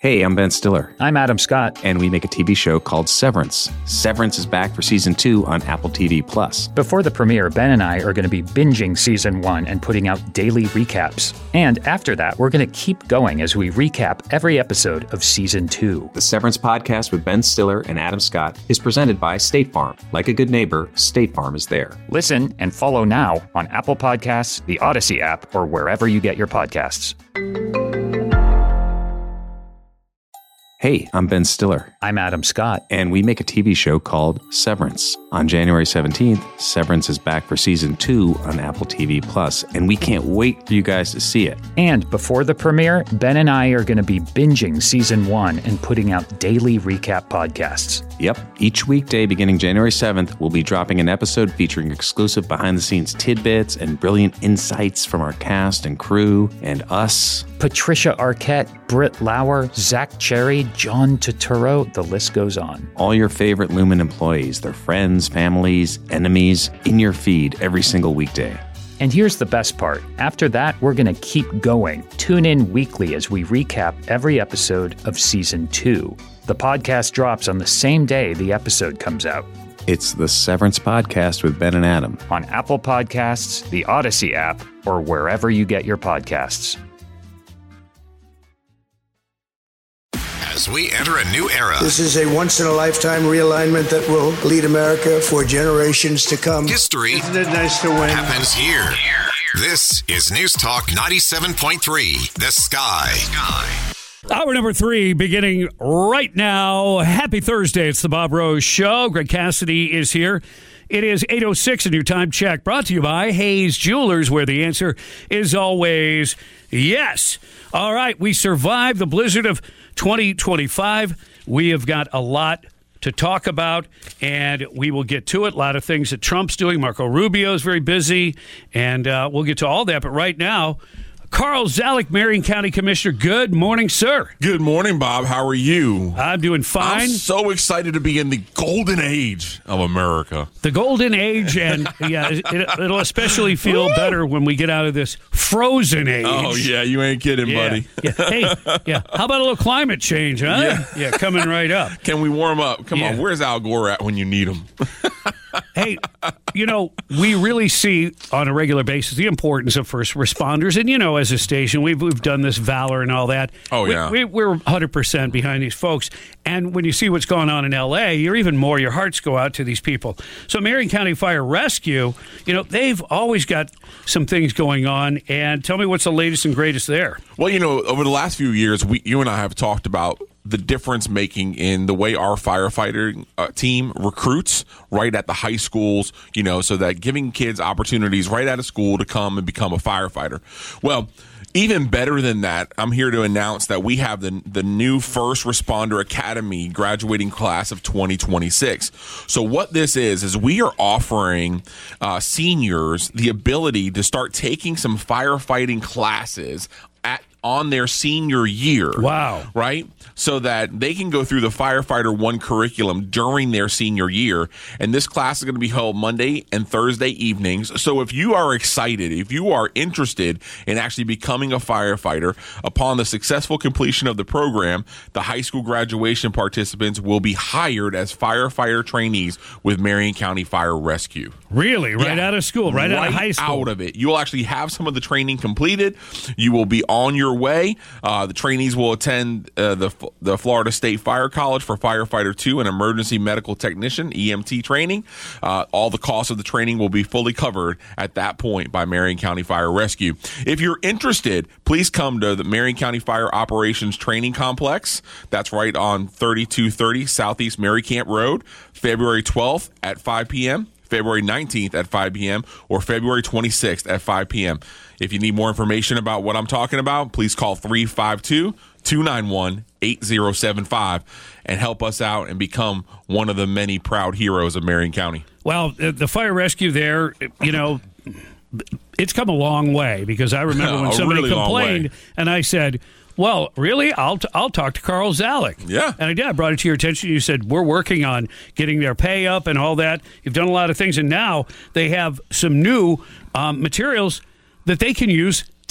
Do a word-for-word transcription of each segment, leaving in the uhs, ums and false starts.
Hey, I'm Ben Stiller. I'm Adam Scott. And we make a T V show called Severance. Severance is back for season two on Apple T V Plus. Before the premiere, Ben and I are going to be binging season one and putting out daily recaps. And after that, we're going to keep going as we recap every episode of season two. The Severance podcast with Ben Stiller and Adam Scott is presented by State Farm. Like a good neighbor, State Farm is there. Listen and follow now on Apple Podcasts, the Odyssey app, or wherever you get your podcasts. Hey, I'm Ben Stiller. I'm Adam Scott. And we make a T V show called Severance. On January seventeenth, Severance is back for season two on Apple T V Plus, and we can't wait for you guys to see it. And before the premiere, Ben and I are going to be binging season one and putting out daily recap podcasts. Yep. Each weekday beginning January seventh, we'll be dropping an episode featuring exclusive behind-the-scenes tidbits and brilliant insights from our cast and crew and us. Patricia Arquette, Britt Lauer, Zach Cherry, John Turturro, the list goes on. All your favorite Lumen employees, their friends, families, enemies, in your feed every single weekday. And here's the best part. After that, we're going to keep going. Tune in weekly as we recap every episode of season two. The podcast drops on the same day the episode comes out. It's the Severance Podcast with Ben and Adam. On Apple Podcasts, the Odyssey app, or wherever you get your podcasts. As we enter a new era. This is a once-in-a-lifetime realignment that will lead America for generations to come. History Isn't it nice to win? happens here. This is News Talk ninety-seven point three, The Sky. Hour number three beginning right now. Happy Thursday. It's the Bob Rose Show. Greg Cassidy is here. It is eight oh six, a new time check brought to you by Hayes Jewelers, where the answer is always yes. All right, we survived the blizzard of twenty twenty-five. We have got a lot to talk about, and we will get to it. A lot of things that Trump's doing. Marco Rubio is very busy, and uh, we'll get to all that. But right now, Carl Zalek, Marion County Commissioner. Good morning, sir. Good morning, Bob. How are you? I'm doing fine. I'm so excited to be in the golden age of America. The golden age, and yeah, it, it'll especially feel better when we get out of this frozen age. Oh, yeah, you ain't kidding, yeah. buddy. Yeah. Hey, yeah. How about a little climate change, huh? Yeah. Yeah, coming right up. Can we warm up? Come Yeah. on, where's Al Gore at when you need him? Hey, you know, we really see on a regular basis the importance of first responders. And, you know, as a station, we've, we've done this Valor and all that. Oh, yeah. We, we, we're one hundred percent behind these folks. And when you see what's going on in L A, you're even more, your hearts go out to these people. So Marion County Fire Rescue, you know, they've always got some things going on. And tell me what's the latest and greatest there. Well, you know, over the last few years, we, you and I have talked about the difference making in the way our firefighter uh, team recruits right at the high schools, you know, so that giving kids opportunities right out of school to come and become a firefighter. Well, even better than that, I'm here to announce that we have the the new First Responder Academy graduating class of twenty twenty-six. So what this is, is we are offering uh, seniors the ability to start taking some firefighting classes at on their senior year. Wow. Right? So that they can go through the Firefighter One curriculum during their senior year. And this class is going to be held Monday and Thursday evenings. So if you are excited, if you are interested in actually becoming a firefighter, upon the successful completion of the program, the high school graduation participants will be hired as firefighter trainees with Marion County Fire Rescue. Really? Right Yeah. out of school, right, right out of high school. out of it. You will actually have some of the training completed. You will be on your way. Uh, the trainees will attend uh, the the Florida State Fire College for Firefighter two and Emergency Medical Technician, E M T training. Uh, all the costs of the training will be fully covered at that point by Marion County Fire Rescue. If you're interested, please come to the Marion County Fire Operations Training Complex. That's right on thirty-two thirty Southeast Mary Camp Road, February twelfth at five p.m., February nineteenth at five p.m., or February twenty-sixth at five p.m. If you need more information about what I'm talking about, please call three five two, two nine one, eight zero seven five and help us out and become one of the many proud heroes of Marion County. Well, the fire rescue there, you know, it's come a long way, because I remember when A somebody really long complained way. and I said, well, really? I'll t- I'll talk to Carl Zalek. Yeah. And I did. I brought it to your attention. You said, we're working on getting their pay up and all that. You've done a lot of things, and now they have some new um, materials that they can use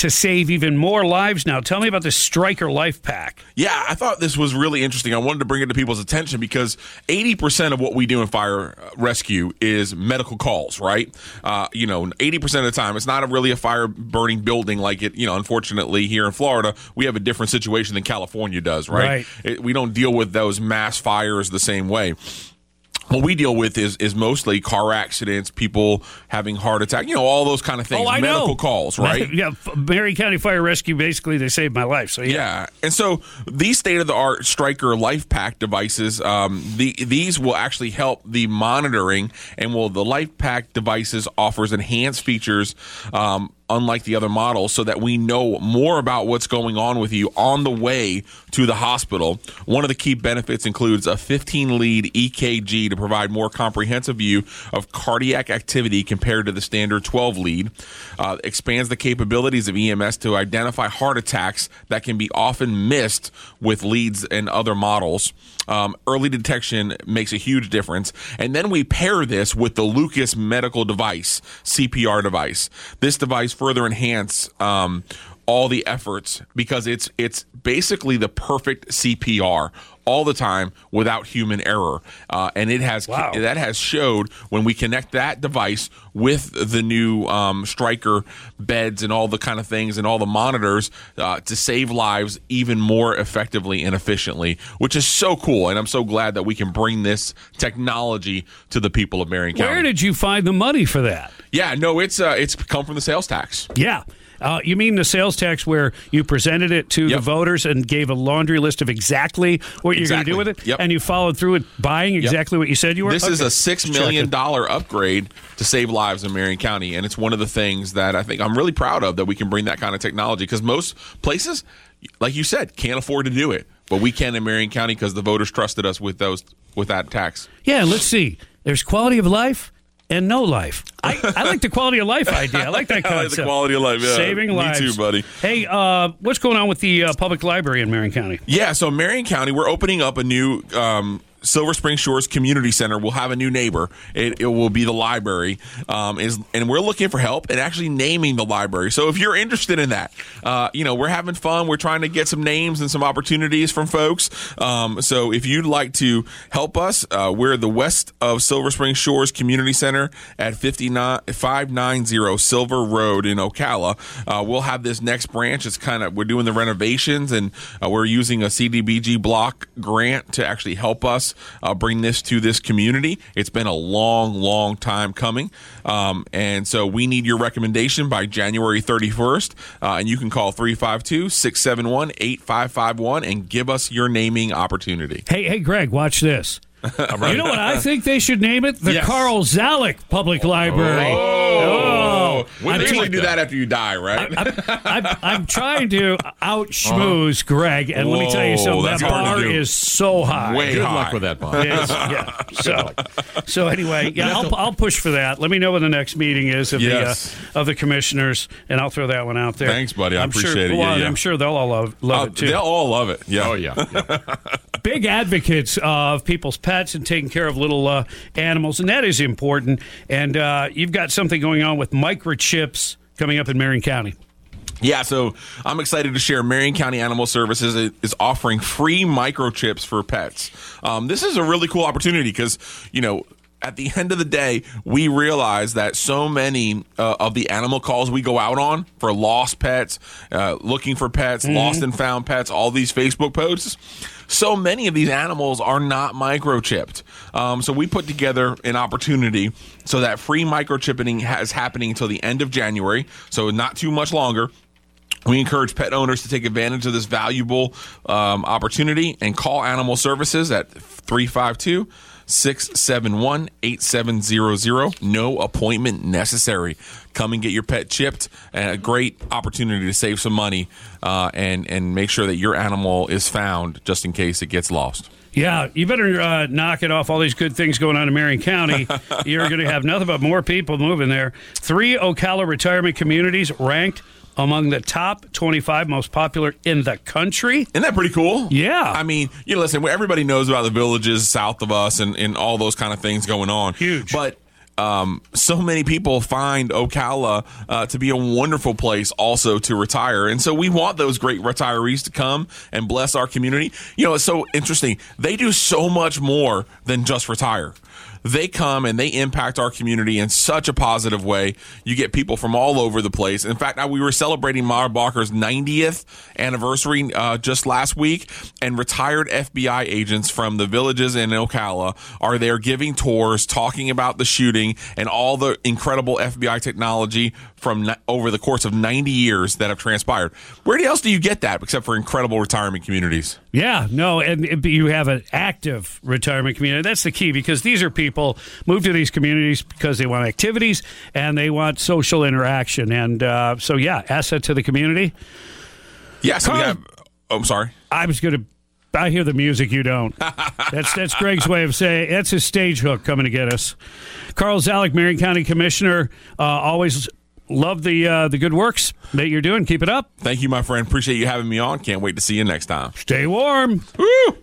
to save even more lives now. Tell me about the Stryker Life Pack. Yeah, I thought this was really interesting. I wanted to bring it to people's attention because eighty percent of what we do in fire rescue is medical calls, right? Uh, you know, eighty percent of the time, it's not a really a fire burning building like it, you know, unfortunately here in Florida, we have a different situation than California does, right? Right. It, we don't deal with those mass fires the same way. What we deal with is is mostly car accidents, people having heart attack, you know, all those kind of things. Oh, I medical know. calls, right? Yeah, Marion County Fire Rescue, basically, they saved my life. So yeah. Yeah, and so these state-of-the-art Stryker Life Pack devices, um, the, these will actually help the monitoring, and will the Life Pack devices offers enhanced features, um, unlike the other models, so that we know more about what's going on with you on the way to the hospital. One of the key benefits includes a fifteen lead E K G to provide more comprehensive view of cardiac activity compared to the standard twelve lead. Uh, expands the capabilities of E M S to identify heart attacks that can be often missed with leads and other models. Um, early detection makes a huge difference. And then we pair this with the Lucas medical device, C P R device. This device further enhance um, all the efforts because it's it's basically the perfect C P R all the time without human error. Uh, and it has wow. that has showed when we connect that device with the new um, Stryker beds and all the kind of things and all the monitors uh, to save lives even more effectively and efficiently, which is so cool. And I'm so glad that we can bring this technology to the people of Marion County. Where did you find the money for that? Yeah, no, it's uh, it's come from the sales tax. Yeah. Uh, you mean the sales tax where you presented it to Yep. the voters and gave a laundry list of exactly what you're going to Exactly. do with it? Yep. And you followed through with buying exactly what you said you were? This is Okay. a six Just million checking. dollar upgrade to save lives in Marion County, and it's one of the things that I think I'm really proud of, that we can bring that kind of technology, because most places, like you said, can't afford to do it, but we can in Marion County because the voters trusted us with those with that tax. Yeah, let's see. There's quality of life and no life. I, I like the quality of life idea. I like that I concept. like the quality of life, yeah. Saving Me lives. too, buddy. Hey, uh, what's going on with the uh, public library in Marion County? Yeah, so Marion County, we're opening up a new um, Silver Spring Shores Community Center. We'll have a new neighbor. It, it will be the library, um, is, and we're looking for help in actually naming the library. So if you're interested in that, uh, you know, we're having fun. We're trying to get some names and some opportunities from folks. Um, so if you'd like to help us, uh, we're the west of Silver Spring Shores Community Center at five ninety Silver Road in Ocala. Uh, we'll have this next branch. It's kind of, we're doing the renovations, and uh, we're using a C D B G block grant to actually help us Uh, bring this to this community. It's been a long, long time coming. Um, and so we need your recommendation by January thirty-first. Uh, and you can call three five two, six seven one, eight five five one and give us your naming opportunity. Hey, hey, Greg, watch this. You know what I think they should name it? The Yes. Carl Zalek Public Library. Oh, we I'm usually trying- do that after you die, right? I'm, I'm, I'm trying to out schmooze Greg, and let me tell you Whoa, something. That that's hard to bar do. is so high. Way Good high. luck with that, Bob. It is, yeah. So, so anyway, yeah, I'll, I'll push for that. Let me know when the next meeting is of Yes. the uh, of the commissioners, and I'll throw that one out there. Thanks, buddy. I I'm appreciate sure, it. Well, Yeah, yeah. I'm sure they'll all love, love Uh, it too. they'll all love it. Yeah. Oh, yeah. yeah. Big advocates of people's pets and taking care of little uh, animals, and that is important. And uh, you've got something going on with microchips coming up in Marion County. Yeah, so I'm excited to share Marion County Animal Services is offering free microchips for pets. Um, this is a really cool opportunity because, you know, at the end of the day, we realize that so many uh, of the animal calls we go out on for lost pets, uh, looking for pets, mm-hmm. lost and found pets, all these Facebook posts, so many of these animals are not microchipped. Um, so we put together an opportunity so that free microchipping is happening until the end of January, so not too much longer. We encourage pet owners to take advantage of this valuable um, opportunity and call Animal Services at three five two, six seven one, eight seven zero zero. No appointment necessary. Come and get your pet chipped. And a great opportunity to save some money uh, and, and make sure that your animal is found just in case it gets lost. Yeah, you better uh, knock it off. All these good things going on in Marion County. You're going to have nothing but more people moving there. Three Ocala retirement communities ranked among the top twenty-five most popular in the country. Isn't that pretty cool? Yeah. I mean, you know, listen, everybody knows about the villages south of us and, and all those kind of things going on. Huge. But um, so many people find Ocala uh, to be a wonderful place also to retire. And so we want those great retirees to come and bless our community. You know, it's so interesting. They do so much more than just retire. They come and they impact our community in such a positive way. You get people from all over the place. In fact, we were celebrating Mara Barker's ninetieth anniversary uh, just last week, and retired F B I agents from the villages in Ocala are there giving tours, talking about the shooting and all the incredible F B I technology from n- over the course of ninety years that have transpired. Where else do you get that except for incredible retirement communities? Yeah, no, and you have an active retirement community. That's the key, because these are people move to these communities because they want activities and they want social interaction. And uh, so, yeah, asset to the community. Yeah, so Carl, we have. Oh, I'm sorry. I was going to. I hear the music, you don't. That's that's Greg's way of saying that's his stage hook coming to get us. Carl Zalek, Marion County Commissioner, uh, always love the uh, the good works that you're doing. Keep it up. Thank you, my friend. Appreciate you having me on. Can't wait to see you next time. Stay warm. Woo!